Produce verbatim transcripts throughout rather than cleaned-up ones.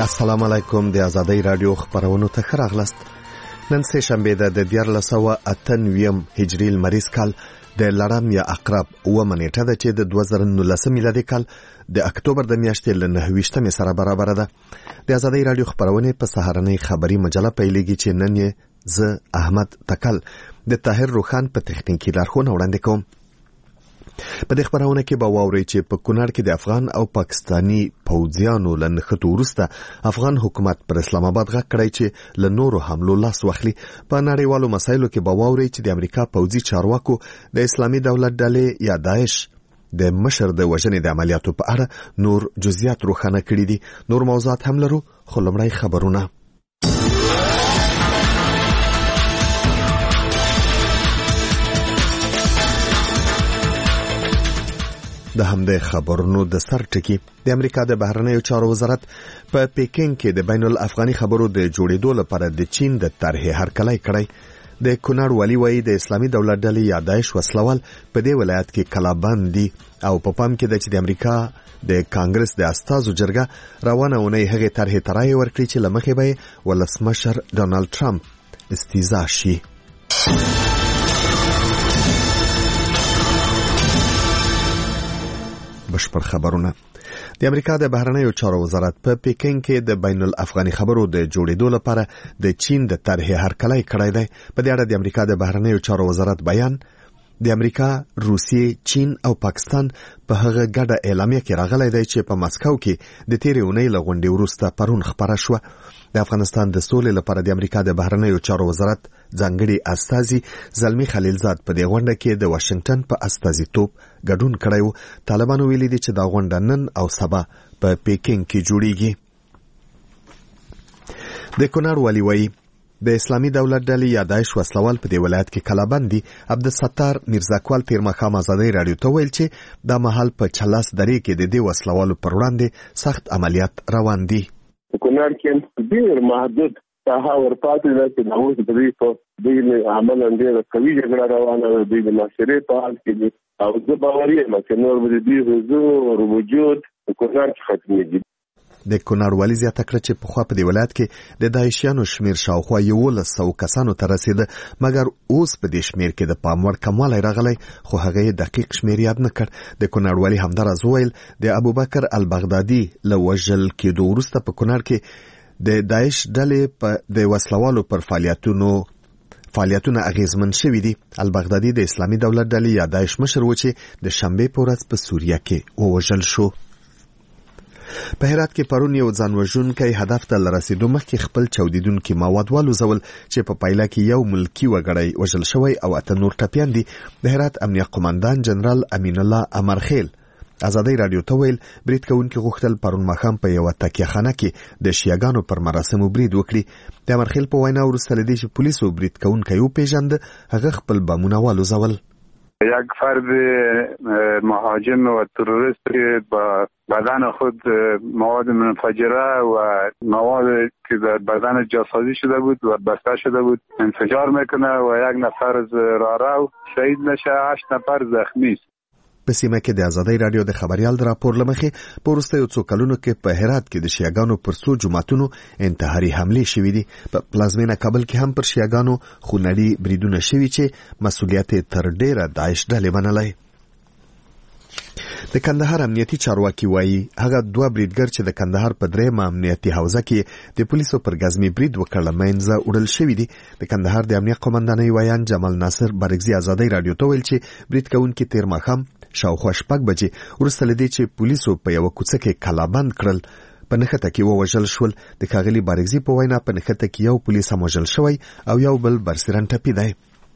السلام علیکم د آزادۍ رادیو خبرونو ته ښه راغلاست. نن سه شنبه ده د دیارلس سوه اته نوي هجري لمریز کال د لړم یا عقرب اوومه نیټه ده چې د دوه زره نولس میلادي کال د اکتوبر د میاشتې له نهه ویشتمې سره برابر ده. د آزادۍ رادیو خبرونه په سهارنۍ خبري مجله پیلېږي چې نن یې زه احمد تکل د طاهر روخان په تخنیکی لارښوونه وړاندې کوم. په دې خبرونه کې به واورئ چې په کونړ کې د افغان او پاکستانی پوځیانو له نښتو وروسته افغان حکومت پر اسلام آباد غږ کړی چې له نورو حملو لاس واخلي. په نړیوالو مسایلو کې به واورئ چې د امریکا پوځي چارواکو د اسلامي دولت ډلې یا داعش د مشر د وژنې د عملیاتو په اړه نور جزئیات روښانه کړي دي. نور موضوعات هم لرو، خو لومړی خبرونه. د همدې خبرونو د سر ټکی د امریکا د بهرنیو چارو وزارت په پیکینګ کې د بین الافغاني خبرو د جوړېدو لپاره د چین د طرحې هرکلی کړی. د کونړ والی وایي د اسلامي دولت ډلې یا داعش وسلوال په دې ولایت کې کلابند دي او په پام کې ده چې د امریکا د کانګرس د استازو جرګه روانه اونۍ هغې طرحې ته رایې ورکړي چې له مخې به یې ولسمشر ډونالد ټرمپ استیضاح شي. بشپړ خبرونه. د امریکا د بهرنیو چارو وزارت په پیکینګ کې د بین الافغاني خبرو د جوړېدو لپاره د چین د طرحې هرکلی کړی دی. په دې اړه د امریکا د بهرنیو چارو وزارت بیان د امریکا، روسیې، چین او پاکستان په هغه ګډه اعلامیه کې راغلی دی چې په مسکو کې د تیرې اونۍ له غونډې وروسته پرون خپره شوه. د افغانستان د سولې لپاره د امریکا د بهرنیو چارو وزارت ځانګړي استازي زلمی خلیلزاد په دې غونډه کې د واشنگټن په استازیتوب ګډون کړی و. طالبانو ویلي دي چې دا غونډه نن او سبا په پیکینګ کې جوړیږي. د کونړ والی وایي د اسلامي دولت ډلې یا داعش وسلوال په دې ولایت کې کلابند دي. عبدالستار میرزاکوال تیر ماښام آزادۍ رادیو ته ویل چې دا مهال په چلاس درې کې د دې وسلوالو پر وړاندې سخت عملیات روان دي. کونړ کې ډېر محدود ساحه ورپاتې ده چې د اوس د دوی په دوی عمل ډېره قوي جګړه روانه ده. دوی د محاصرې په حال کې دي او زه باوري یم چې نور به د دوی حضور وجود په کونړ کې ختمېږي. د کونړ والي زیاته کړه چې پخوا په دې ولایت کې د داعشیانو شمیر شاوخوا یولس سوه کسانو ته رسېده، مګر اوس په دې شمیر کې د پام وړ کموالی راغلی، خو هغه یې دقیق شمیر یاد نه کړ. د کونړ والي همداراز وویل د ابوبکر البغدادي له وژل کېدو وروسته په کونړ کې د داعش ډلې په د وسلوالو پر فعالیتونو فعالیتونه اغیزمن شوي دي. البغدادي د اسلامي دولت ډلې یا داعش مشر و چې د شنبې په ورځ په سوریه کې ووژل شو. په هرات کې پرون یو ځانوژونکی هدف ته لرسېدو مخکې خپل چاودیدونکي مواد والوزول چې په پایله کې یو ملکي وګړی وژل شوی او اته نور ټپیان دي. د هرات امنیه قماندان جنرال امین الله امرخیل آزادۍ رادیو ته ویل برید کوونکي غوښتل پرون ماښام په یوه تکیه خانه کې د شیعاګانو پر مراسمو برید وکړي. د امرخیل په وینا وروسته له دې چې پولیسو برید کوونکی وپېژانده، هغه خپل بمونه والوزول. یک فرد مهاجم و تروریست با بدن خود مواد منفجره و مواد که در بدن جاسازی شده بود و بسته شده بود انفجار میکنه و یک نفر رارو شهید نشه، هشت نفر زخمی است. په سیمه کې د آزادۍ رادیو د خبريال د راپور لمخې په وروستیو څو کلونو کې په هرات کې د شیعاګانو پر څو جوماتونو انتحاري حملې شوې دي. په پلازمینه کابل کې هم پر شیعاګانو خونړي بریدونه شوي چې مسؤلیت یې تر ډیره داعش ډلې منلی. د کندهار امنیتي چارواکي وایي هغه دوه بریدګر چې د کندهار په درېیمه امنیتي حوزه کې د پولیسو پر ګزمي برید وکړ له منځه وړل شوي دي. د کندهار د امنیه قماندانۍ ویان جمال ناصر بارګزي آزادۍ رادیو ته ویل چې برید کوونکي تیر ماښام شاوخوا شپږ بجې وروسته له دې چې پولیسو په یوه کوڅه کې کلابند کړل په نښته کې ووژل شول. د ښاغلي بارګزي په وینا په نښته کې یو پولیس هم وژل شوی او یو بل برسېرن ټپي دی.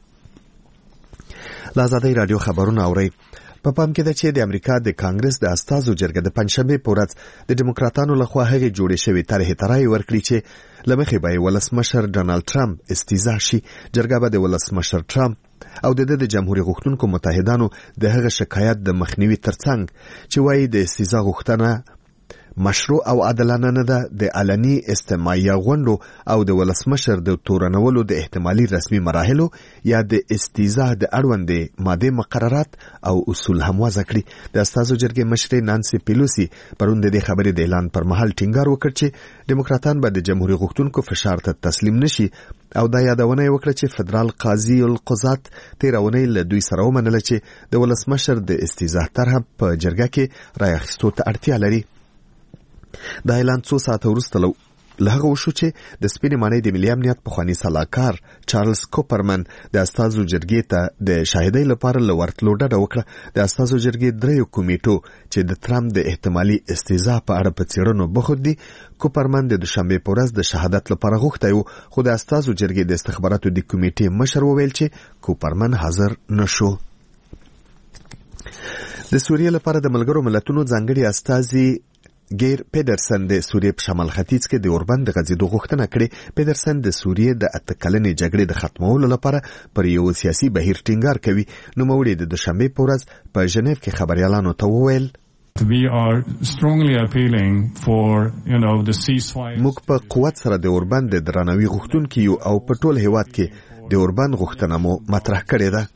له آزادۍ رادیو خبرونه اورئ. په پام کې ده چې د امریکا د کانګرس د استازو جرګه د پنځشنبې په ورځ د ډیموکراتانو لخوا هغې جوړې شوې طرحې ته رایې ورکړي چې له مخې به یې ولسمشر ډونالد ټرمپ استیضاح شي. جرګه به د ولسمشر ټرمپ او د د جمهوریت غوښتونکو متحدانو د هغه شکایت د مخنیوي ترڅنګ چې وایي د استیضاح غوښتنه مشروع او عادلانه نه ده. د علني استماعي غونډو او د ولسمشر د تورنولو د احتمالي رسمي مراحلو یا د استیزا د اړوندې ماده مقررات او اصول هم وضع کړي. د استازو جرګې مشر نانسي پیلوسی پرون د خبرې د اعلان پر مهال ټینګار وکړ چې ډیموکراتان به د جمهوریت غوښتونکو فشار ته تسلیم نشي او دا یادونه وکړه چې فدرال قاضي القضات تیرونه له دوی سره ومنله چې د ولسمشر د استیزا طرح په جرګه کې رای اخیستو ته اړتیا لري. دا اعلان څو ساعته وروسته له هغه وشو چې د سپینې ماڼۍ د ملي امنیت پخواني سلاکار چارلز کوپرمن د استازو جرګې ته د شاهدۍ لپاره له ورتلو ډډه وکړه. د استازو جرګې دریو کمیټو چې د ترامپ د احتمالي استیزا په اړه په څېړنو بوخت دي، کوپرمن د دوشنبه په ورځ د شهادت لپاره غوښتی و، خو د استازو جرګې د استخباراتو د کمیټې مشر وویل چې کوپرمن حاضر نشو. د سوریې لپاره د ملګرو ملتونو ځانګړي استازي ګیر پیډرسن د سوریې په شمال ختیځ کې د اوربند د غځېدو غوښتنه کړې. پیډرسن د سوریې د اته کلنې جګړې د ختمولو لپاره پر یو سیاسي بهیر ټینګار کوي. نوموړي د دوشنبه په ورځ په ژنیف کې خبريالانو ته وویل موږ په قوت سره د اوربند د درناوي غوښتونکي یو او په ټول هیواد کې د اوربند غوښتنه مو مطرح کړې ده.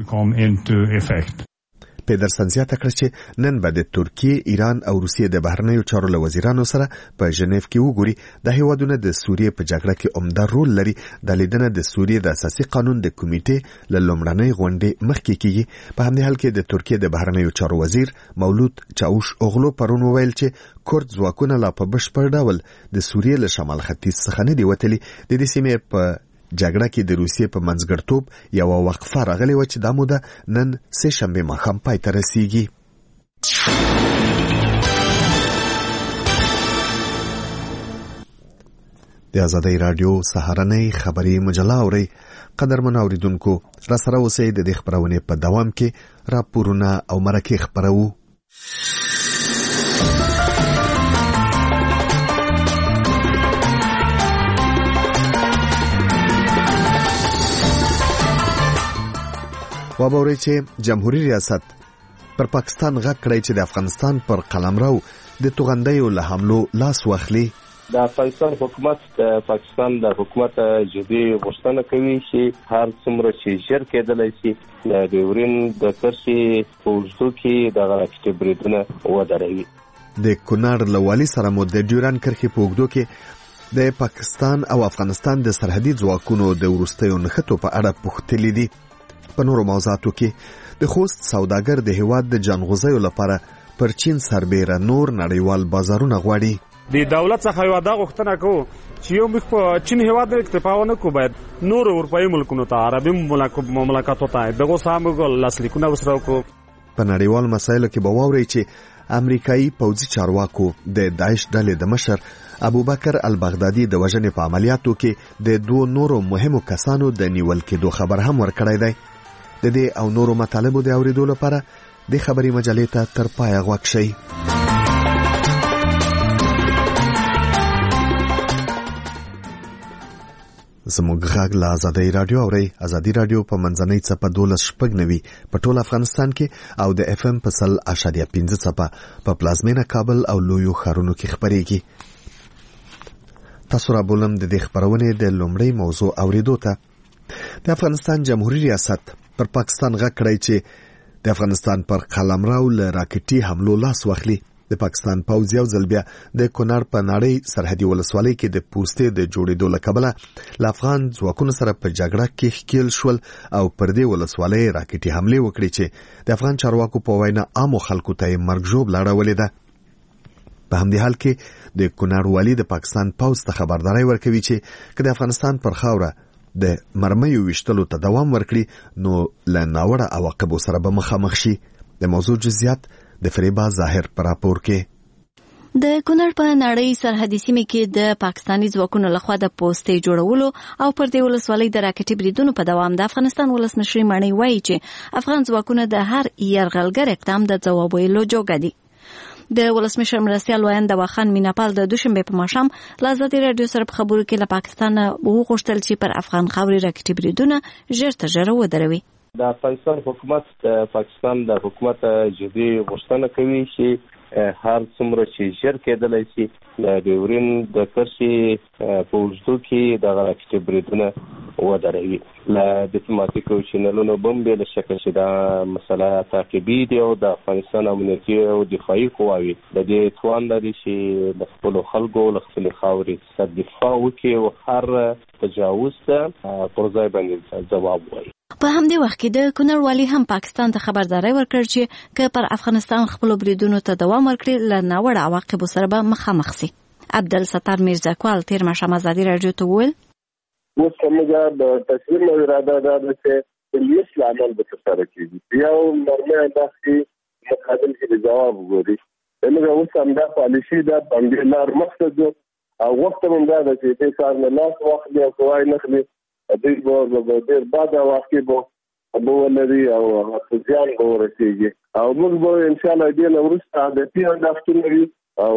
پیډرسن زیاته کړه چې نن به د ترکیې، ایران او روسیې د بهرنیو چارو له وزیرانو سره په ژنیف کې وګوري. د هیوادونو د سوریې په جګړه کې عمده رول لري. د لیدنه د سوریې د اساسي قانون د کمیټې له لومړنۍ غونډې مخکې کیږي. په همدې حال کې د ترکیې د بهرنیو چارو وزیر مولود چاوش اوغلو پرون وویل چې کورد ځواکونه لا په بشپړ ډول د سوریې له شمال ختیځ څخه نه دی وتلي. د دې سیمې په جګړه کې د روسیې په منځګړتوب یو وقفه راغلی و چې دا موده نن سه شنبه ماښام پای ته رسیږي. د آزادۍ رادیو سهارنۍ خبري مجله اوري. قدرمن اوریدونکو، را سره اوسئ. د دې خبرونې په دوام کې راپورونه او مرکې خبرو. وابوري چې جمهوریت ریاست پر پاکستان غږ کړی چې د افغانستان پر قلمرو د توغندیو له حملو لاس واخلي. د افغانستان حکومت د پاکستان د حکومت جدي غوښتنه کوي چې هر څومره چې ژر کېدلی شي د ډیورین د کرښې په اوږدو کې دغه راکټي بریدونه ودروي. د کونړ له والي سره مو د ډیورین کرښې په اوږدو کې د پاکستان او افغانستان د سرحدي ځواکونو د وروستیو نښتو په اړه پوښتلي دي. په نورو موضوعاتو کې د خوست سوداګر د هیواد د جنغوزیو لپاره پر چین سربېره نور نړیوال بازارونه غواړي. د دولت څخه یو دا غوښتنه کوو چې یو موږ په چین هیواد کې اکتفا ونه کوو، باید نور اروپایي ملکونو ته، عربي مملکتونو ته دغه سامو لاسلیکونه وسره وکړو. په نړیوال مسایلو کې به واورئ چې امریکایي پوځي چارواکو د داعش ډلې د مشر ابوبکر البغدادي د وژنې په عملیاتو کې د دوه نورو مهمو کسانو د نیول کېدو خبر هم ورکړی دی. د دې او نورو مطالبو د اوریدو لپاره د خبري مجلې ته تر پایه غوږ شئ. زموږ غږ له آزادۍ رادیو اورئ. آزادۍ رادیو په منځنۍ څپه دولس شپږ نوي په ټول افغانستان کې او د اف ام په سل اشاریه پنځه څپه په پلازمینه کابل او لویو ښارونو کې خپرېږي. تاسو را بولم د دې خبرونې د لومړۍ موضوع اوریدو ته. د افغانستان جمهوریت ریاست پر پاکستان غږ کړی چې د افغانستان پر قلمرو له راکټي حملو لاس واخلي. د پاکستان پوځ یو ځل بیا د کونړ په نړۍ سرحدي ولسوالۍ کې د پوستې د جوړېدو له کبله له افغان ځواکونو سره په جګړه کې ښکېل شول او پر دې ولسوالۍ راکټي حملې وکړي چې د افغان چارواکو په وینا عامو خلکو ته یې مرګ ژوبله اړولې ده. په همدې حال کې د کونړ والي د پاکستان پوځ ته خبرداری ورکوي چې که د افغانستان پر خاوره د مرمیو ویشتلو ته دوام ورکړي نو له ناوړه عواقبو سره به مخامخ شي. د موضوع جزئیات د فریبا ظاهر پر راپور کې. د کونړ په نړۍ سرحدي سیمه کې د پاکستاني ځواکونو لخوا د پوستې جوړولو او پر دې ولسوالۍ د راکټي بریدونو په دوام د افغانستان ولسمشر مانی وایي چې افغان ځواکونه د هر یرغلګر اقدام د ځواب ویلو جوګه دي. د ولسمشر مرستیال وایند واخان میناپال د دوشنبه په ماښام له آزادۍ رادیو سره په خبرو کې له پاکستان وغوښتل چې پر افغان خاورې راکټي بریدونه ژر تر ژره ودروي. د افغانستان حکومت د پاکستان د حکومت جدي غوښتنه کوي چې هر څومره چې ژر کېدلی شي د ډیورین د کرښې په اوږدو کې دغه راکټي بریدونه ودروي. له ډیپلوماتیکو چینلونو به هم بې له شکه چې دا مسله تعقیبي دي او د افغانستان امنیتي او دفاعي قواوې د دې توان لري چې د خپلو خلکو له خپلې خاورې څخه دفاع وکړي او هر تجاوز ته پر ځای باندې ځواب وایي. په همدې وخت کې د کونړ والي هم پاکستان ته خبرداري ورکړ چې که پر افغانستان خپل بریدونو ته دوام ورکړي له ناوړه عواقبو سره به مخامخ شي. عبدالستار میرزاکوال تیر ماښام ازادي راډیو ته وویل اوس موږ د تصمیم او اراده ده چې پولیس عمل به ترسره کړي یا مرمه داسې مقابل کې جواب وګوري. موږ اوس هم دا پالیسي ده باندې لار مقصد او وخت هم دا ده چې په کار نه لاس واخلي او کوای نه خلي دوی به ډېر بعد واقع به به ولري او ځان به ورسېږي او موږ به انشاءالله دې نه وروسته عادتي انداختونه وي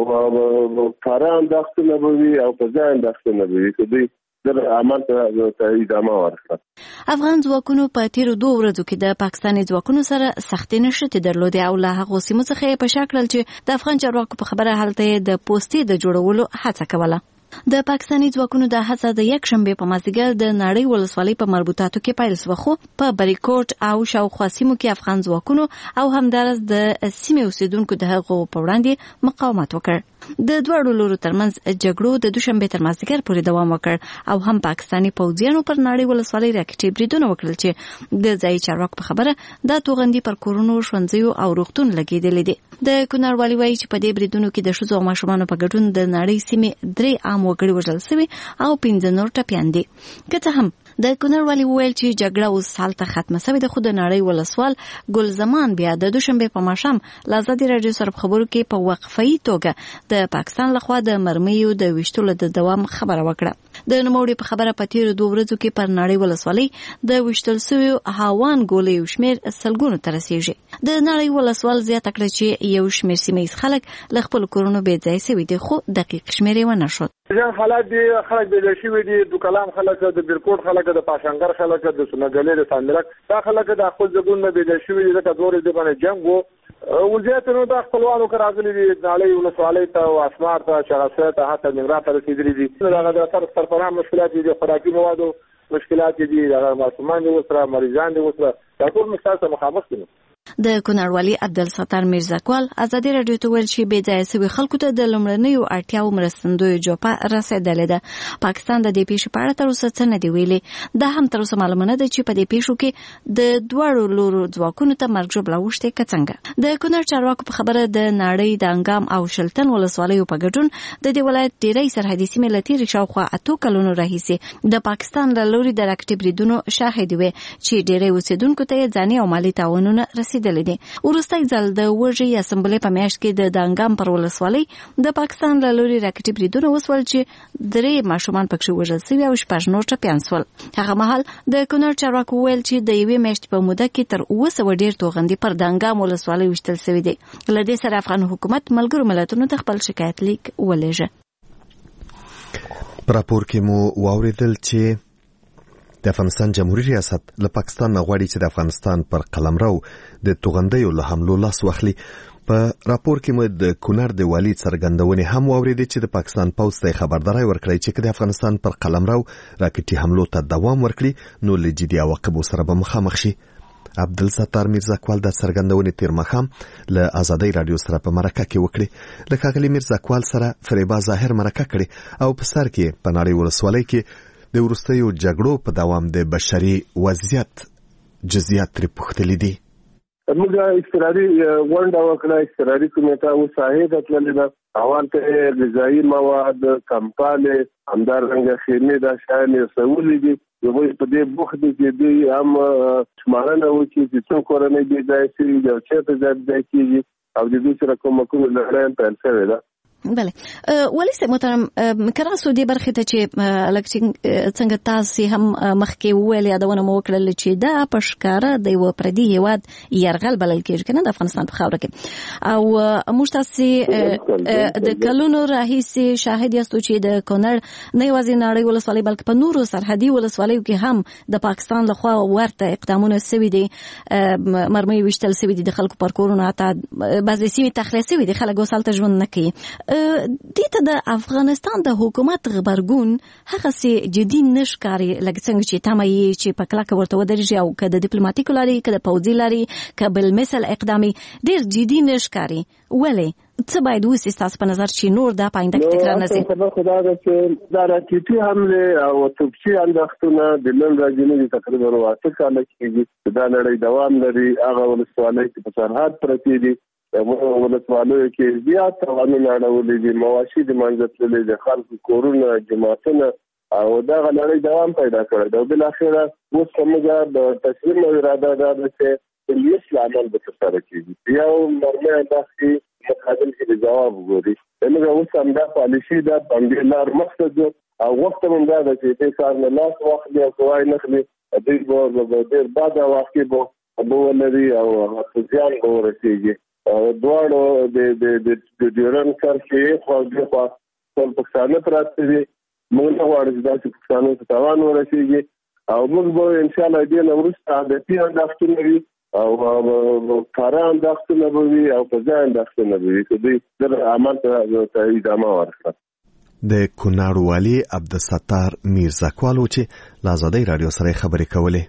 او کاره انداختونه به وي او په ځای انداختونه به وي چې دوی در عمل ته ادامه ورکړه. افغان ځواکونو په تیرو دوه ورځو کې د پاکستاني ځواکونو سره سختې نښتې درلودې او له هغو سیمو څخه یې په شا کړل چې د افغان چارواکو په خبره هلته یې د پوستې د جوړولو هڅه کوله. د پاکستاني ځواکونو د هڅه د یک شنبه په مازدیګر د نړۍ ولسوالۍ په مربوطاتو کې پیل شو، خو په بریکوټ او شاوخوا سیمو کې افغان ځواکونو او همدارس د سیمې اوسیدونکو د هغو په وړاندې مقاومت وکړ. د دوړو لورو ترمنځ جګړو د دوشنبه تر مازدیګر پورې دوام وکړ او هم پاکستاني پوځیانو پر نړۍ ولسوالۍ راکټي بریدونه وکړل چې د ځای چارواکو په خبره د توغندي پر کورونو ښوونځیو او روغتون لګېدلې دي. د کونړ والي وایي چې په دې بریدونو کې د ښځو او ماشومانو په ګډون د نړۍ سیمې درې عام وګړي وژل شوي او پنځه نور ټپیان دي. که څه هم د کونړ والي وویل چې جګړه اوس هلته ختمه شوې ده، خو د نړۍ ولسوال ګل زمان بیا د دوشنبه په ماښام له ازادي راډیو سره په خبرو کې په وقفه‌ای توګه د پاکستان لخوا د مرمیو د ویشتلو د دوام خبره وکړه. د نوموړي په خبره په تیرو دوه ورځو کې پر نړۍ ولسوالۍ د ویشتل شویو هاوان ګولیو شمېر سلګونو ته رسیږي. د نړۍ ولسوال زیاته کړه چې یو شمېر سیمه ییز خلک له خپلو کورونو بې ځایه شوي دي، خو دقیق شمېر یې ونه ښود. ځان حالات دي خلک بې شوي دي، د کلام خلک، د بیرکوټ خلک، د پاشنګر خلک، د سونګلې، د ساندرک دا خلک د خپل ځګون نه بې شوي دي. لکه دورې د باندې جنگ وو وضعیت نو د خپلوانو کې راغلي دي، نړۍ ولسوالۍ ته او اسمار ته شغسه ته حتی ننګرهار ته رسېدلي دي. دغه د سر سرپناه مشکلات دي، خوراکي موادو مشکلات دي، دغه ماشومان دي وسره، مریضان دي وسره، دا ټول مستاسه مخامخ دي. د کونړ والي عبدالستار میرزاکوال ازادي راډیو ته ویل چې بې ځایه شوي خلکو ته د لومړنیو اړتیاوو مرستندویو جوپه رسېدلې ده. پاکستان د دې پیښې په اړه تر اوسه څه نه دي ویلي. دا هم تر اوسه معلومه نه ده چې په دې پیښو کې د دواړو لورو ځواکونو ته مرګ ژوبله اوښتې که څنګه. د کونړ چارواکو په خبره د نړۍ د انګام او شلتن ولسوالیو په ګډون د دې ولایت ډېری سرحدي سیمې له تېرې شاوخوا اتو کلونو راهیسې د پاکستان له لوري د راکټي بریدونو شاهدې وې چې ډېری اوسېدونکو ته یې ځاني او مالي تاوانونه رسېدلي دي. وروستی ځل د وژې اسمبلې په میاشت کې د دانګام پر ولسوالۍ د پاکستان له لوري راکټي بریدونه وسول چې درې ماشومان پکې وژل شوي او شپږ نور ټپیان شول. هغه مهال د کونړ چارواکو وویل چې د یوې میاشتې په موده کې تر اوه سوه ډېر توغندي پر دانګام ولسوالۍ ویشتل شوي دي. له دې سره افغان حکومت ملګرو ملتونو ته خپل شکایت لیک ولېږه. په راپور کې مو واورېدل چې د افغانستان جمهوریت ریاست له پاکستان نه غواړي چې د افغانستان پر قلمرو د توغندیو له حملو لاس واخلي. په راپور کې مو د کونړ د والي څرګندونې هم واورېدې چې د پاکستان پوځ ته خبرداری ورکړی چې د افغانستان پر قلمرو راکټي حملو ته دوام ورکړي نو له جدي عواقبو سره به مخامخ شي. عبدالستار میرزاکوال د څرګندونې تیر ماښام له ازادي راډیو سره په مرکه کې وکړي. له ښاغلي میرزاکوال سره فریبا ظاهر مرکه کړې او په سر کې په نړۍ ولسوالۍ کې د وروستیو جګړو په دوام د بشري وضعیت جزئیات ترې پوښتلي دي. موږ اضطراري غونډه وکړه، اضطراري کمیټه اوس ساحې ته تللې ده. اول ته غذایي مواد، کمپالې، همدارنګه خیمې دا شیان یې رسولي دي. هغوی په دې بوخت دي چې دوی هم شمارنه وکړي چې څو کورنۍ بې ځایه شوي دي او چېرته ځای ځای کېږي او د دوی سره کومکونو لړۍ پیل شوې ده. بله ولی سه محترم کله سودی برخه ته چې لکه څنګه تاسو هم مخکې ویل یادونه مو وکړل چې دا پښکاره د یو پردي هیواد يرغل بلل کېږي کنه د افغانستان په خاوره کې او موږ تاسو د کلونو راهیسي شاهد یاستو چې د کونړ نه یوازې نړۍ ولسوالۍ بلکې په نورو سرحدي ولسوالیو کې هم د پاکستان لخوا ورته اقدامونه سوي دي مرمۍ وشتل سوي دي د خلکو پر کورونه اته بعضې سیمې تخلیه سوي دي خلک وسالته ژوند نه کوي دته د افغانستان د حکومت غبرګون هغه سي جدي نشکاري لکه څنګه چې تمایي چې په کلاک ورته ودرېږي او که د ډیپلوماټیک لاري که د پوځي لاري که بل مثل اقدامي ډېر جدي نشکاري ولې څه باید وسی تاسو په نظر چې نور دا پاینده کې تکرار نه شي نو خدای دا چې دا راکېټي حمله او توپچي انداختونه د نن راځي نه تقریبا واته کال کې دا لړۍ دوام لري هغه ولسوالۍ چې په سرحد پرتی دي ولسوالۍ کې زیات قوانین اړولې دي مواشي د منځتلې د خلکو کورونه جماعتونه او دا غلړې دوام پیدا کړی دا بل اخره اوس کومه د تسلیم اراده ده چې پولیس عمل به تر کېږي یو مرمه انداخي مقابل کې جواب وګوري دغه اوس هم دا پالیسي دا باندې لار مقصد او وخت هم دا چې د کار نه لاس وخت دی او کوای نه خلی د به ډیر بعد واقع به ابو ولري او ځان ورسیږي دواړو د د د ډیرن کرښې خو د خپل پښتانه پراته دي موږ نه غواړو چې د پښتانه ته تاوان ورسیږي او موږ به ان شاء الله دې نو ورسته د پیان داختونه وي او کاران داختونه وي او په ځان داختونه وي چې دې د عمل ته ادامه ورکړي د کونړ والي عبدالستار میرزاکوالو چې له آزادۍ رادیو سره خبرې کولې.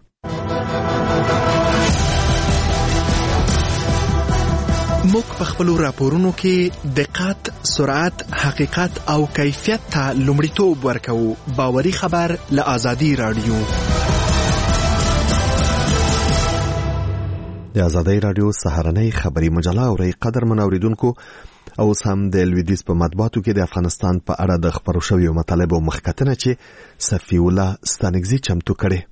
موږ په خپلو راپورونو کې دقت، سرعت، حقیقت او کیفیت ته لومړیتوب ورکوو. باوري خبر له آزادۍ رادیو. د آزادۍ رادیو سهارنۍ خبري مجله اورئ قدرمن اوریدونکو او هم د لویدیز په مطبوعاتو کې د افغانستان په اړه د خبرو شویو مطالبو مخکتنه چې صفی الله ستانګزي چمتو کړي.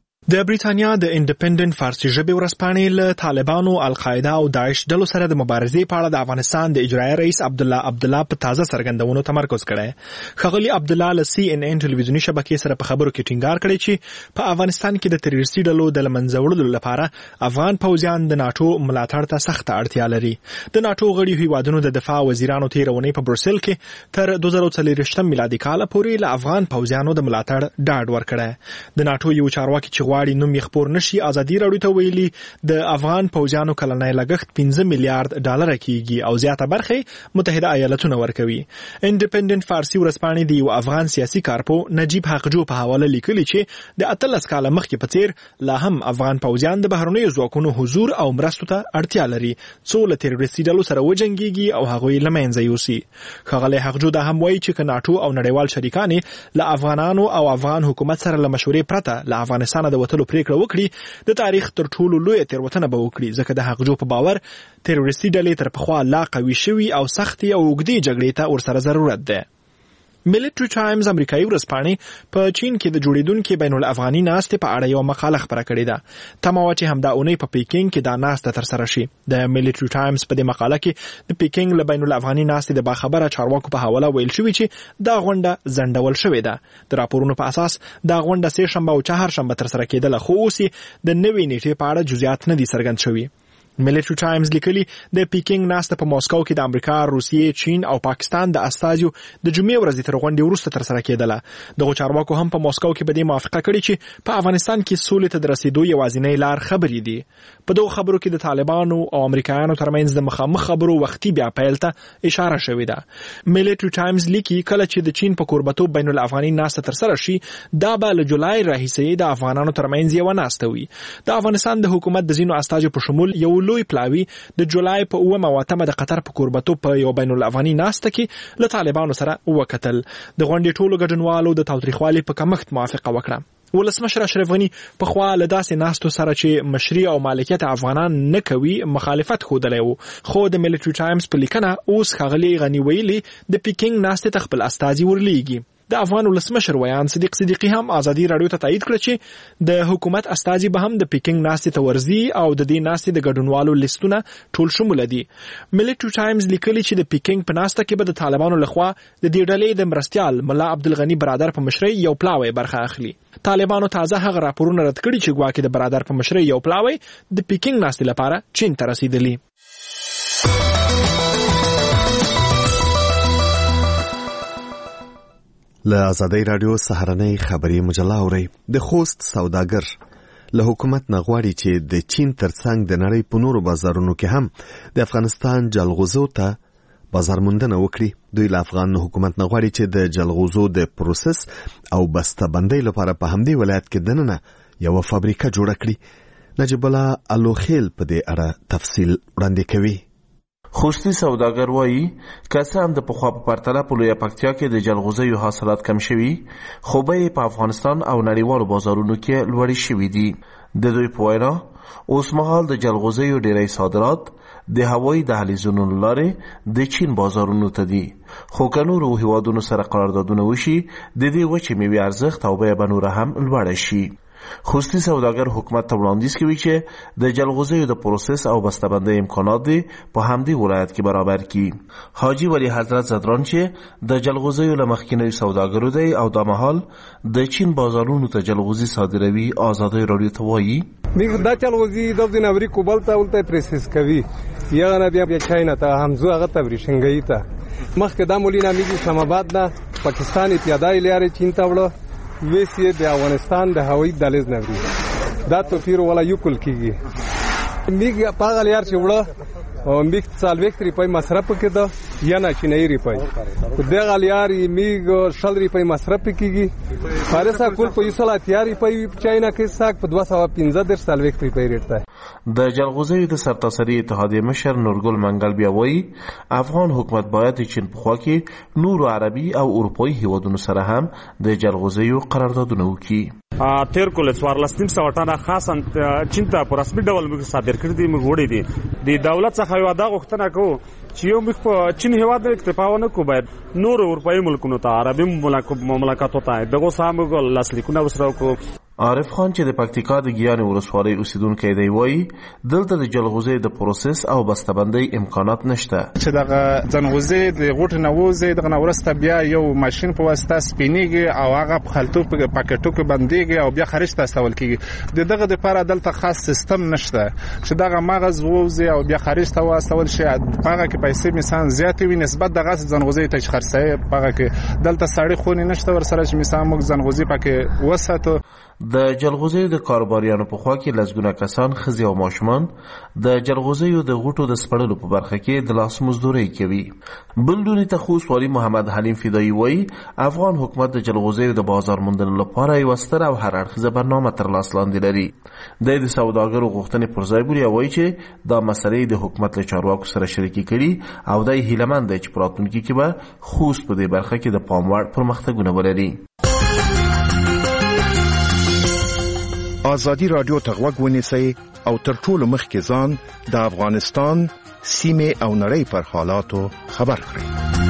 د بریتانیا د انډیپندنت فارسي ژبې ورځپاڼې له طالبانو، القاعده او داعش ډلو سره د مبارزې په اړه د افغانستان د اجرایي رئیس عبدالله عبدالله په تازه څرګندونو تمرکز کړی. ښاغلي عبدالله له سی ان ان ټلویزیوني شبکې سره په خبرو کې ټینګار کړی چې په افغانستان کې د تروریستي ډلو د له منځه وړلو لپاره افغان پوځیان د ناټو ملاتړ ته سخته اړتیا لري. د ناټو غړي هیوادونو د دفاع وزیرانو تېره اونۍ په بروسل کې تر دوه زره څلوېښتم میلادي کال پورې له افغان پوځیانو د ملاتړ ډاډ ورکړی. د ناټو یو چارواکي چې غواړي نوم یې خپور نشي ازادي راډیو ته ویلي د افغان پوځیانو کلنی لګښت پنځه میلیارډ ډالر کېږي او زیاته برخه متحده ایالاتونه ورکوي. انډیپندنت فارسي ورځپاڼې د یو افغان سیاسي کارپو نجیب حقجو په حواله لیکلي چې د اتلس کاله مخکې په څیر لا هم افغان پوځیان د بهرنیو ځواکونو حضور او مرستو ته اړتیا لري څو له تروریستي ډلو سره وجنګیږي او هغوی له منځه یوسي. ښاغلی حقجو دا هم وایي چې که ناټو او نړیوال شریکان له افغانانو او افغان حکومت سره له مشورې پرته له افغانستانه د وتلو پریکړه وکړي د تاریخ تر ټولو لویه تېروتنه به وکړي ځکه د حقجو په باور تروریستي ډلې تر پخوا لا قوي شوي او سختې او اوږدې جګړې ته ورسره ضرورت ده. ملټري ټایمز امریکایي ورځپاڼې په چین کې د جوړېدونکې بین الافغاني ناستې په اړه یوه مقاله خپره کړې ده. تمه وه چې همدا اونۍ په پیکینګ کې دا ناسته ترسره شي. د ملټري ټایمز په دې مقاله کې د پیکینګ له بین الافغاني ناستې د باخبره چارواکو په حواله ویل شوي چې دا غونډه ځنډول شوې ده. د راپورونو په اساس دا غونډه سه شنبه او چهارشنبه ترسره کېدله خو اوس د نوې نیټې په اړه جزئیات نه دي څرګند شوي. ملټري ټایمز لیکلي د پیکینګ ناسته په موسکو کې د امریکا، روسیې، چین او پاکستان د استازیو د جمعې ورځې تر غونډې وروسته ترسره کېدله. دغو چارواکو هم په موسکو کې په دې موافقه کړې چې په افغانستان کې سولې ته د رسېدو یوازینۍ لار خبرې دي. په دغو خبرو کې د طالبانو او امریکایانو ترمنځ د مخامخ خبرو وختي بیا پیل ته اشاره شوې ده. ملټري ټایمز لیکي کله چې د چین په کوربتوب بین الافغاني ناسته ترسره شي دا به له جولای راهیسې د افغانانو ترمنځ یوه ناسته وي. د افغانستان د حکومت د ځینو استازو په شمول یو لوی پلاوی د جولای په اوومه او اتمه د قطر په کوربتوب په یو بین الافغاني ناسته کې له طالبانو سره وکتل. د غونډې ټولو ګډونوالو د تاوتریخوالي په کمښت موافقه وکړه. ولسمشر اشرف غني په خوا له داسې ناستو سره چې مشري او مالکیت افغانان نه کوي مخالفت ښودلی و، خو د ملټري ټایمز په لیکنه اوس ښاغلي غني ویلي د پیکینګ ناستې ته خپل استازي ورلیږي. د افغان ولسمشر ویان صدیق صدیقی هم ازادي رادیو ته تایید کړ چې د حکومت استازي به هم د پیکنګ ناستې ته ورځي او د دې ناستې د ګډونوالو لیستونه ټول شمول دي. ملټری ټایمز لیکلي چې د پیکنګ په ناسته کې به د طالبانو لخوا د دې ډلې د مرستيال ملا عبدالغنی برادر په مشرۍ یو پلاوی برخه اخلي. طالبانو تازه هغه راپورونه رد کړي چې ګواکې د برادر په مشرۍ یو پلاوی د پیکنګ ناستې لپاره چین ته رسیدلی. له ازادۍ رادیو سهارنۍ خبري مجله اوري. د خوست سوداګر له حکومت نه غواړي چې د چین ترڅنګ د نړۍ په نورو بازارونو کې هم د افغانستان جلغوزو ته بازار موندنه وکړي. دوی له افغان حکومت نه غواړي چې د جلغوزو د پروسس او بسته‌بندۍ لپاره په همدې ولایت کې دننه یو فابریکه جوړه کړي. نجیب الله الوخیل په دې اړه تفصیل وړاندې کوي. خوستی سوداګر وایي که څه هم د پخوا په پرتله په لویه پکتیا کې د جلغوزیو حاصلات کم شوي، خو بیې په افغانستان او نړیوالو بازارونو کې لوړې شوي دي. د دوی په وینا اوس مهال د جلغوزیو ډیری صادرات د هوایي دهلیزونو له لارې د چین بازارونو ته دي، خو که نورو هیوادونو سره قراردادونه وشي د دې وچې میوې ارزښت او بیه به نوره هم لوړه شي. خوستی سوداګر حکومت ته وړاندیز کوي چې د جلغوزیو د پروسس او بسته‌بندۍ امکانات دي په همدې ولایت کې برابر کړي. حاجی ولی حضرت زدران چې د جلغوزیو له مخکینیو سوداګرو دی او د مهال د چین بازارونو ته جلغوزي صادروي، ازادۍ رادیو ته وایي میګ دا جلغوزي د دینوري کوبل ته ولته پروسس کوي یا نه بیا بیا چاینا ته همزو هغه تبریشنګي ته مخکې د مولینا میګي اسلام آباد نه پاکستان پیادای لارې چین ته وړو ویسیه د افغانستان د هوایي دهلیز نوي دا توفیر ولا یو کل کیږي. میګ پاغل یار چې وړه او میګ څلوېښت روپۍ مصرف کېده یا نه چینایي روپۍ دغه لیار میګ شل روپۍ مصرف کیږي. فارسا کول په یو سل اتیا روپۍ چاینا کې ساک په دوه سوه پنځه دېرش څلوېښت روپۍ ریټ ده. د جلغوزیو د سرتاسري اتحادیې مشر نورګل منګل بیا وایي افغان حکومت باید د چین په خوا کې نورو عربي او اروپایي هیوادونو سره هم د جلغوزیو قراردادونه وکړي. تیر کول څوارلس نیم سوه ټنه خاصا چین ته په رسمي ډول موږ صادر کړي دي. موږ وړي دي د دولت څخه یو دا غوښتنه کوو چې یو موږ په چین هیواد نه اکتفا ونه کوو، باید نور اروپایي ملکونو ته عربي مملکتو ته دغه سم موږ لاسلیکونه وسره وکړو. عارف خان چې د پکتیکا د ګیانې ولسوالۍ اوسیدونکی دی وایي دلته د جلغوزي د پروسس او بسته‌بندۍ امکانات نشته. چې دغه ځنغوزي د غوټ نه وځي دغه نورسته بیا یو ماشين په واسطه سپینیږي او هغه په خلطو په پاکټو کې بنديږي او بیا خارج ته استول کیږي. د دغه لپاره دلته خاص سیستم نشته چې دغه مغز وځي او بیا خارج ته واستول شي. هغه کې پیسې مثلا زیات وي نسبت دغه ځنغوزي ته خرڅي هغه کې دلته سړی خونی نشته ور سره چې مثلا موږ ځنغوزي پکې وساتو. د جلغوزیو د کاروباریانو په خوا کې لسګونه کسان ښځې او ماشومان د جلغوزیو د غوټو د سپړلو په برخه کې د لاس مزدورۍ کوي. بل لوري ته خوست والي محمد حلیم فدایي وایي افغان حکومت د جلغوزیو د بازار موندلو لپاره یوه ستره او هر اړخیزه برنامه تر لاس لاندې لري. دی د سوداګرو غوښتنې پر ځای بولي او وایي چې دا مسلې د حکومت له چارواکو سره شریکې کړي او دی هیلهمند دی چې په راتلونکي کې به خوست په دې برخه کې د پام وړ پرمختګونه ولري. ازادي رادیو ته غوږ ونیسئ او تر ټولو مخکې ځان د افغانستان سیمې او نړۍ پر حالاتو خبر کړئ.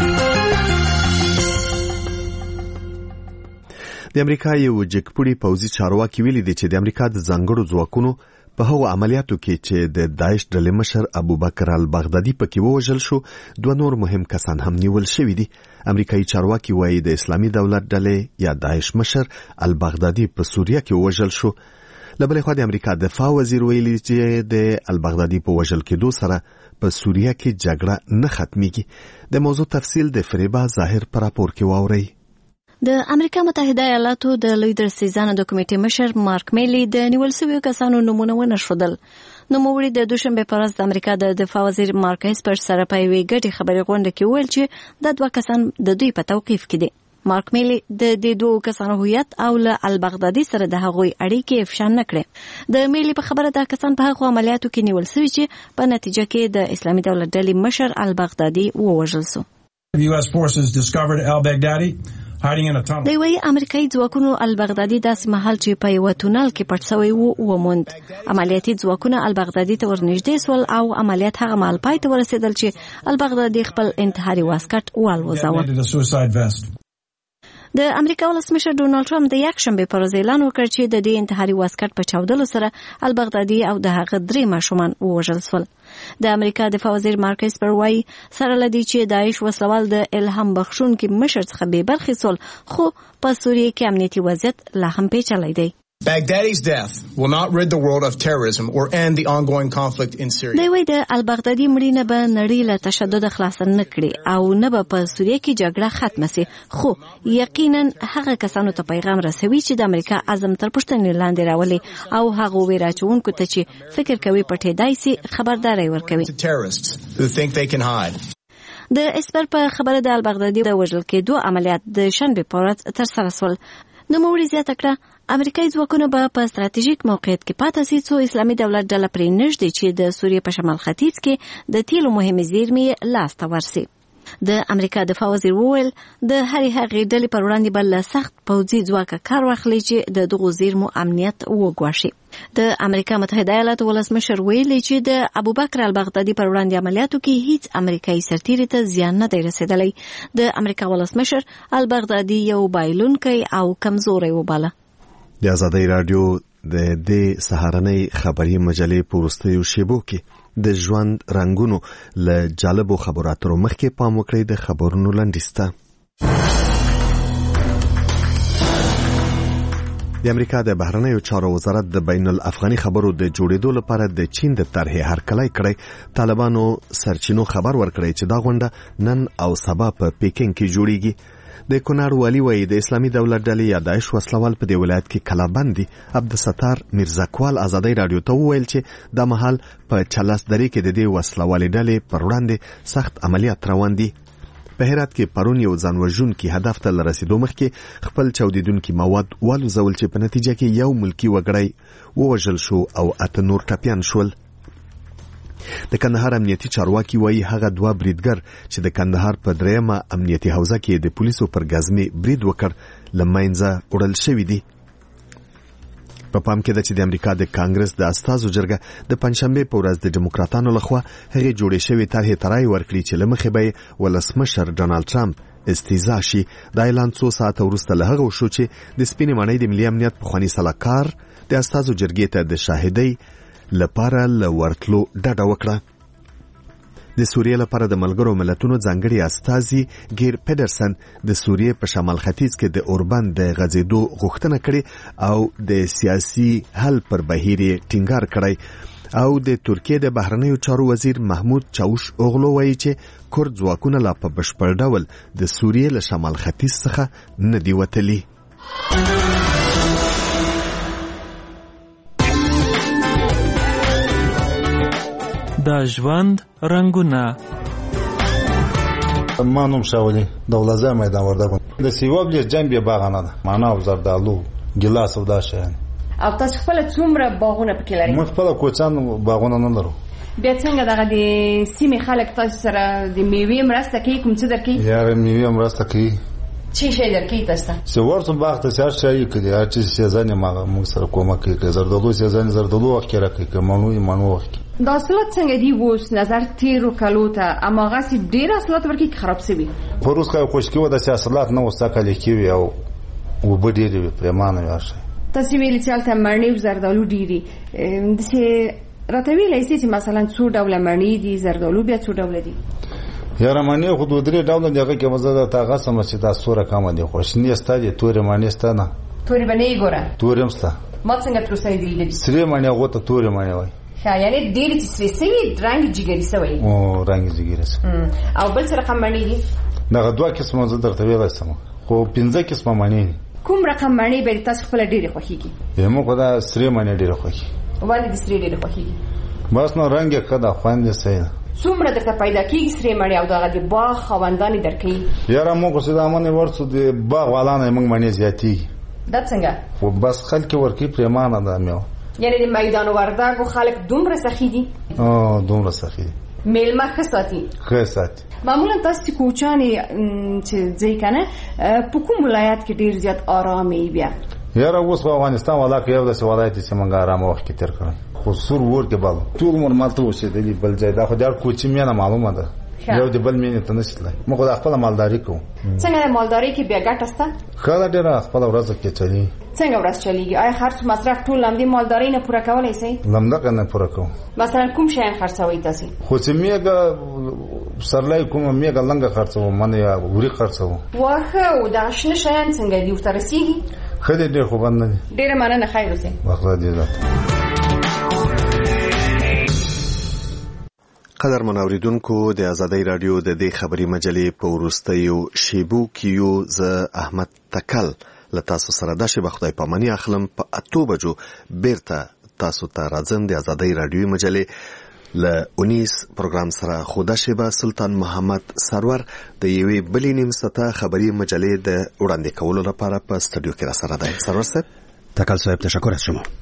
د امریکا یو جګپوړي پوځي چارواکي ویلي دی چې د امریکا د ځانګړو ځواکونو په هغو عملیاتو کې چې د داعش ډلې مشر ابوبکر البغدادي پکې ووژل شو دوه نور مهم کسان هم نیول شوي دي. امریکایي چارواکي وایي د اسلامي دولت ډلې یا داعش مشر البغدادي په سوریه کې ووژل شو. له بلې خوا د امریکا دفاع وزیر ویلي چې د البغدادي په وژل کېدو سره په سوریه کې جګړه نه ختمېږي. د موضوع تفصیل د فریبا ظاهر په راپور کې واورئ. د امریکا متحده ایالاتو د لوی درسیزانو د کمیټې مشر مارک میلی د نیول شویو کسانو نومونه ونه ښودل. نوموړي د دوشنبه په ورځ د امریکا د دفاع وزیر مارک اسپر سره په یوې ګډې خبرې غونډه کې وویل چې دا دوه کسان د دوی په توقیف کې دي. مارک میلی د دې دوه کسانو هویت او له البغدادي سره د هغوی اړیکې افشا نه کړې. د میلی په خبره دا کسان په هغو عملیاتو کې نیول شوي چې په نتیجه کې د اسلامي دولت ډلې مشر البغدادي ووژل شو. U S forces discovered al-Baghdadi hiding in a tunnel. د وی امریکایي ځواکونو البغدادي داسې مهال چې په یو تونل کې پټ شوی وو وموند. عملیاتي ځواکونه البغدادي ته ورنږدې سول او عملیات هغه مهال پای ته ورسېدل چې البغدادي خپل انتحاري واسکټ والوځاوه. د امریکا ولسمشر ډونالد ټرمپ د یکشنبه پر ورځ اعلان وکړ چې د دې انتحاري واسکټ په چاودلو سره البغدادي او د هغه درې ماشومان ووژل شول. د امریکا دفاع وزیر مارک اسپر وايي سره لدی چې داعش وسلوال د الهام بخښونکي مشر څخه بې برخې سول، خو په سوریه کې امنیتي وضعیت لا هم پیچلی دی. Baghdadi's death will not rid the world of terrorism or end the ongoing conflict in Syria. دی وایي د البغدادي مړینه به نړۍ له تشدد خلاص نه کړي او نه به په سوریه کې جګړه ختمه سي، خو یقینا هغه کسانو ته پیغام رسوي چې د امریکا عزم تر پوښتنې لاندې راولي او هغه ویرا چونکو ته چې فکر کوي پټېدای سي خبرداري ورکوي. د اسپر په خبره د البغدادي د وژل کېدو عملیات د شنبه په ورځ ترسره شول. نو موري زیاته کړه امریکایي ځواکونه به په ستراتیژیک موقعیت کې پاتې شي څو اسلامي دولت ډله پرې نږدې چې د سوریې په شمال ختیځ کې د تیلو مهمې زیرمې لاس ته ورسي. د امریکا دفاع وزیر وویل د هرې هغې ډلې پر وړاندې به له سخت پوځي ځواکه کار واخلي چې د دغو زیرمو امنیت وګواښي. د امریکا متحده ایالاتو ولسمشر ویلي چې د ابوبکر البغدادي پر وړاندې عملیاتو کې هیڅ امریکایي سرتیري ته زیان نه دی رسېدلی. د امریکا ولسمشر البغدادي یو بایلونکی او کمزوری وباله. د ازادۍ راډیو د دې سهارنۍ خبري مجلې په وروستیو شیبو کې د ژوند رنگونو له جالبو خبراتو مخکې پام وکړئ د خبرونو لنډیسته. د امریکا د بهرنیو چارو وزارت د بین الافغاني خبرو د جوړېدو لپاره د چین د طرحې هرکلی کړی. طالبانو سرچینو خبر ورکړی چې دا غونډه نن او سبا په پیکینګ کې جوړیږي. د کونړ والی وایي د اسلامي دولت ډلې یا داعش وسلوال په دې ولایت کې کلابندي. عبدالستار میرزاکوال ازادۍ راډیو ته وویل چې دا مهال په چلاس درې کې د دې وسلوالې ډلې پر وړاندې سخت عملیات روان دي. په هرات کې پرون یو ځانوژونکي هدف ته رسیدو مخکې خپل چاودیدونکي مواد والوزول چې په نتیجه کې یو ملکی وګړی ووژل شو او اته نور ټپیان شول. د کندهار امنیتي چارواکي وایي هغه دوه بریدګر چې د کندهار په دریمه امنیتي حوزه کې د پولیسو پر غزمي برید وکړ لمنځه وړل شوی دي. په پام کې ده چې د امریکا د کانګرس د استازو جرګه د پنځشنبه په ورځ د ډیموکراتانو لخوا هغه جوړې شوی طرحې ترای ورکړي چې لمخې به ولسمشر ډونالد ټرمپ استیزا شي. دا اعلان څو ساعت وروسته له هغه شو چې د سپینې ماڼۍ د ملي امنیت پخوانی سلاکار د استازو جرګې ته د شاهدۍ لپاره لورتلو ډډه وکړه. د سوریې لپاره د ملګرو ملتونو ځانګړي استازي ګیر پیډرسن د سوریې په شمال ختیځ کې د اوربند د غځېدو غوښتنه کړې او د سیاسي حل پر بهیر ټینګار کړی. او د ترکیې د بهرنیو چارو وزیر محمود چاوش اوغلو وایي چې کورد ځواکونه لا په بشپړ ډول د سوریې له شمال ختیځ څخه نه دي وتلي. د ژوند رنگونه. ما نوم شاولی دولازه میدان وردګو د سیواب لږ جنبي باغانه ده معنا او زردالو ګلاس او دا شیان. او تاسو خپل څومره باغونه پکې لرئ؟ موږ خپل کوچان باغونه نه لرو. بیا څنګه دغه د سیمې خلک تاسو سره د میوې مرسته کوي کوم څه درکې؟ یاره میوې مرسته کوي. چی شي درکې تاسو ته؟ څو ورته باغ ته څار شي کوي هر چی سیزن ما موږ سره کومه کوي زردالو سیزن زردالو وخت راکې کومو منو وخت. دا اصلات څنګه دی ووس نظر تیرو کلو ته اما غسی ډیر اصلات ورکی خراب سوي. پروس کا خوشکی و د سیاست نه وساکل کیوي او وبډيري پرمانه واشه. تاسو ویل چې الته مړنی زردالو ډیری د سي راتوی لایسي چې مثلا څو ډول مړنی دي زردالو بیا څو ډول دي؟ یاره معنی خو دوه درې ډول دغه کې مزه تا غسم چې دا سوره کم دي خوشنی استادي تورې معنی ستانه تورې باندې ګوره تورې مستا ما څنګه تر اوسه دی لیدل سری معنی غوته تورې معنی وای یعنی ډېر چې سری سری رنگ جګری سوی او رنگ جګری سوی او بل څه رقم معنی دي دا دوه قسمه زه درته ویل سم خو پنځه قسمه معنی دي. کوم رقم معنی به تاسو خپل ډېر خوښیږي؟ یم خو دا سری معنی ډېر خوښي. ولې د سری ډېر خوښیږي؟ بس نو رنگ یې کده خوند سي څومره درته پیدا کیږي سری معنی او دغه د باغ خوندانی درکې؟ یاره موږ څه د امنه ورڅو د باغ والانه موږ معنی زیاتی. دا څنګه؟ و بس خلک ورکی پرمانه ده میو یعنی د میدان وردګو خلک دومره سخی دي؟ او دومره سخی دي. میلمه خصاتی خصاتی معمولا تاسو کوچانی چې ځای کنه په کوم ولایت کې ډیر زیات آرامي بیا؟ یاره اوس افغانستان ولا کې یو د ولایت چې موږ آرام وخت کې تیر کړو خو سور ور کې بل ټول مر مالته اوسېدلی بل ځای دا خو د کوچی مینه معلومه ده یو د بل مینې ته نشي تلای موږ د خپل مالداري کوو. څنګه د مالداري کې بیا ګټه شته؟ خاله ډېره خپل ورځ کې چلی. څنګه ورځ چلیږي؟ آیا خرڅ مصرف ټول لمدې مالداري نه پوره کولای شي؟ لمده نه پوره کوو. مثلا کوم شی خرڅوي تاسو؟ خو چې میګه سرلای کوم میګه لنګه خرڅو من یا وری خرڅو. واخه او دا شنه شیان څنګه دی ورته رسیږي؟ خدای ډېر خوب نه دي. ډېر مننه خیر اوسئ. واخله دې قدر منوریدونکو د ازادۍ رادیو د دې خبري مجلې په ورستیو شیبو کیو ز احمد تکل له تاسو سره د شی بخدای پامنی اخلم په اتو بجو بیرته تاسو ته راځم د ازادۍ رادیو مجلې له اونیس پروګرام سره خوده شیبه سلطان محمد سرور د یوې بلې نیم ساعته خبري مجلې د وړاندې کولو لپاره په استودیو کې را سره دی. سرور صاحب. تکل صاحب تشکر از شما.